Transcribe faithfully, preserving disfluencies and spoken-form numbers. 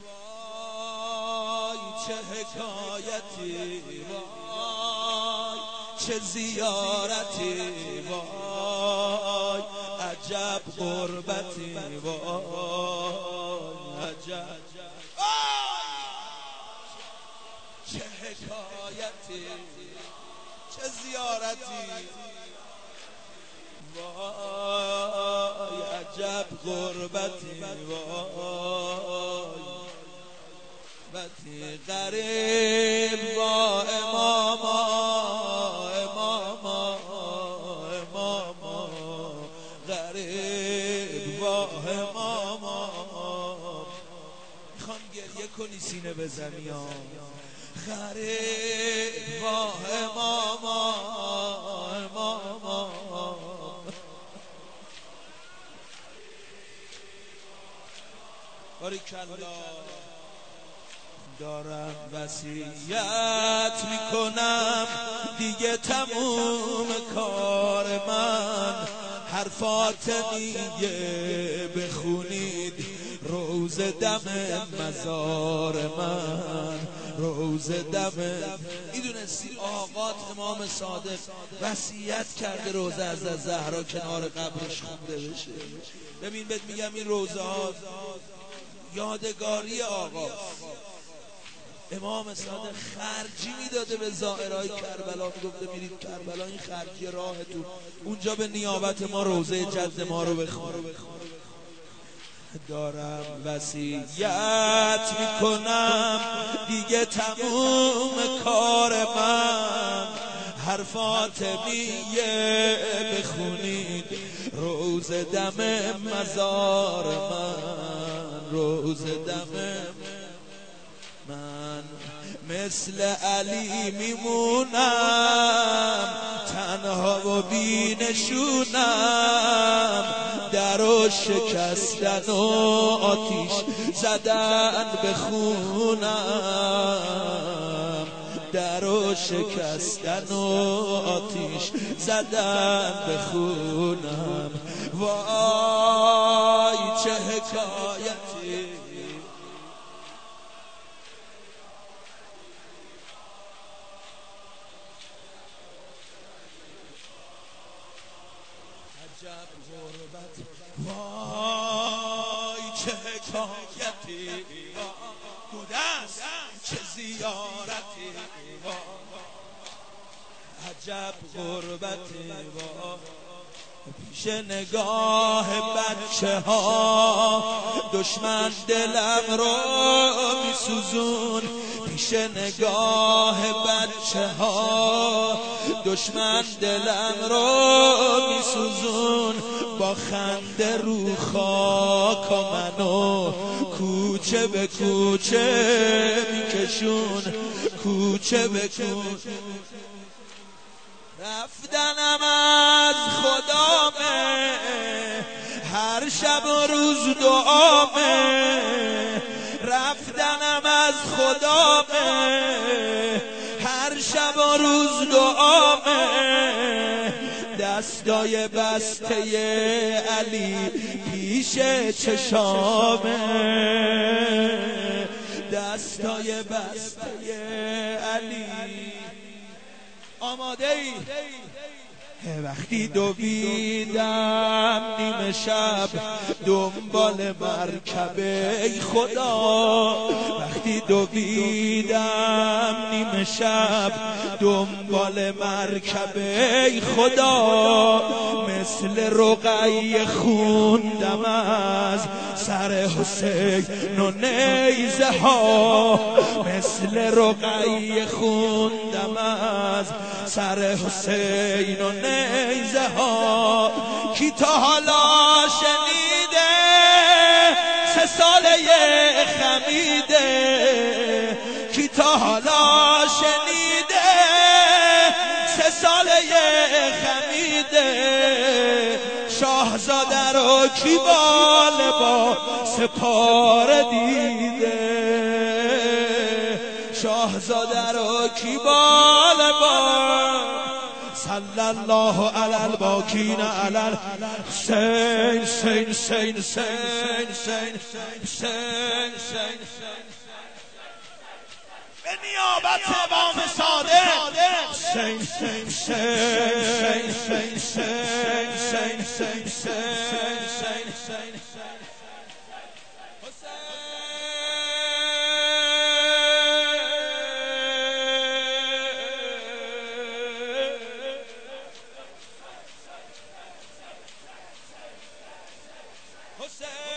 وای چه حکایتی، وای چه زیارتی، وای عجب غربتی، وای عجب چه حکایتی، چه زیارتی، وای عجب غربتی، وای بتی غریب با اماما اماما اماما غریب با اماما. میخوام گریه کنی سینه بزنی ها. غریب با اماما اماما. باریکالله. دارم وصیت میکنم دیگه تموم کار من، هر فاطمیه بخونید روز دم مزار من، روز دم. میدونستی آقات امام صادق وصیت کرده روزه از زهرا کنار قبرش خونده بشه؟ ببین بهت میگم این روزه ها یادگاری آقاست. امام صادق خرجی میداده به زائرای کربلا، میگفته میرید کربلا این خرجی راهتون، اونجا به نیابت ما روزه جد ما رو بخون. دارم وصیت میکنم دیگه تموم کار من، هر فاطمیه بخونید روز دم مزار من، روز دم من. مثل علی میمونم تنها و بینشونم، در و شکستن و آتیش زدن به خونم، در و شکستن و آتیش زدن به خونم. وای چه حکایتی، عجب غربت، وای چه حکایتی، بودست چه زیارتی، عجب غربتی. پیش نگاه بچه ها دشمن دلم رو میسوزون، پیش نگاه بچه ها دشمن دلم رو میسوزون، با خنده رو خاک و منو کوچه به کوچه میکشون، کوچه به کوچه. رفتنم از خدامه هر شب و روز دعامه، رفتنم از خدامه هر شب و روز دعامه، دستای بسته علی پیش چشامه، دستای بسته علی. آماده ای؟ وقتی دویدم نیمه شب دنبال مرکبه ای خدا، وقتی دویدم نیمه شب دنبال مرکبه ای خدا، مثل رقیه خوندم از سر حسین و نیزه ها، مثل رقیه خوندم از سر حسین و نیزه ها. کی تا حالا شنیده سه ساله خمیده، کی تا حالا شنیده سه ساله خمیده، شاهزاده رو کی با لباس پاره دیده، شاهزاده رو کی با لباس صلی الله علی الباکین علی الحسین سین سین سین سین سین سین به نیابت امام صادق سین سین سین سین سین سین سین سین سین Jose